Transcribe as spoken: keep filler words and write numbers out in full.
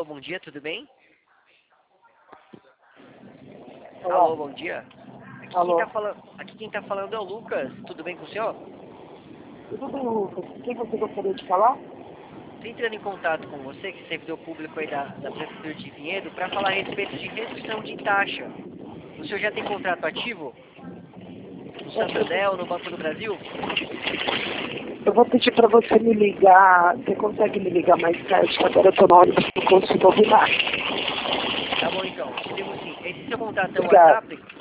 Alô, bom dia, tudo bem? Olá. Alô, bom dia. Aqui Alô. quem, tá falando, aqui quem tá falando é o Lucas, tudo bem com o senhor? Tudo bem, Lucas? Quem você gostaria de falar? Estou entrando em contato com você, que é servidor público aí da, da Prefeitura de Vinhedo, para falar a respeito de redução de taxa. O senhor já tem contrato ativo? No Santander ou no Banco do Brasil? Eu vou pedir para você me ligar. Você consegue me ligar mais tarde? Que agora eu estou na hora do consigo ouvir mais. Tá bom então, eu te ligo sim. Esse seu contato é o Obrigado. WhatsApp?